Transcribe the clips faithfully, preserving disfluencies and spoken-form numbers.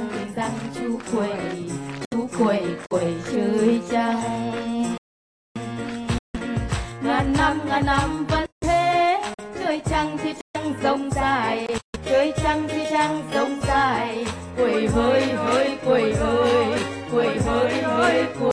trăng thì rằng chú quẩy, chú quẩy quẩy chơi trăng. Ngàn năm ngàn năm vẫn thế, chơi trăng thì trăng rông dài, chơi trăng thì trăng rông dài. Quẩy hơi hơi quẩy ơi, quẩy hơi hơi quẩy.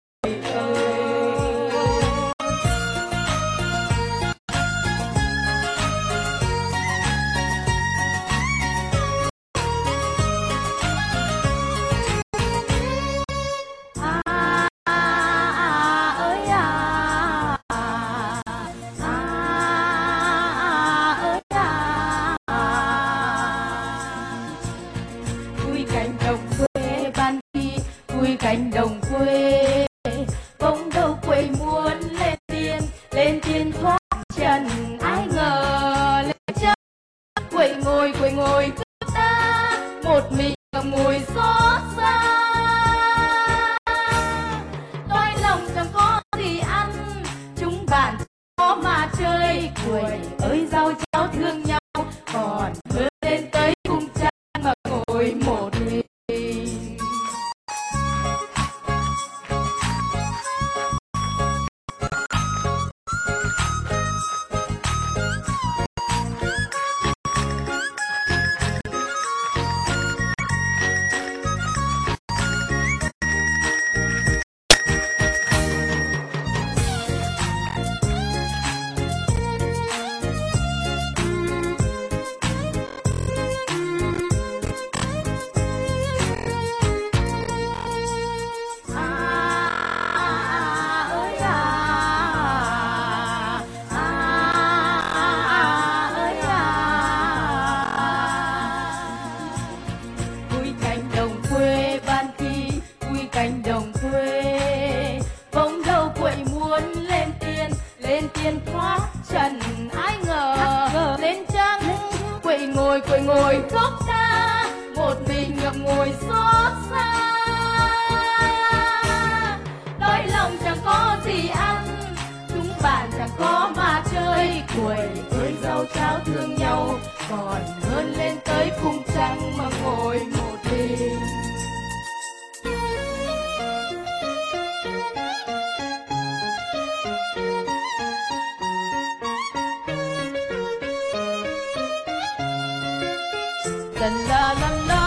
Cánh đồng quê bỗng đâu quẩy muốn lên tiên, lên tiên thoát trần ai ngờ lên chân quẩy ngồi quẩy ngồi cứ ta một mình ngậm ngùi xót xa. Đói lòng chẳng có gì ăn, chúng bạn có mà chơi. Quẩy ơi rau cháo thương nhau còn hơn lên tới cùng trăng mà ngồi một mình. Cánh đồng quê bỗng đâu quẩy muốn lên tiên, lên tiên thoát trần ai ngờ lên trăng quẩy ngồi quẩy ngồi khóc ta một mình ngậm ngùi xót xa. Đói lòng chẳng có gì ăn, chúng bạn chẳng có mà chơi. Quẩy ơi rau cháo thương nhau còn hơn lên tới cùng trăng mà ngồi một mình. La la la la.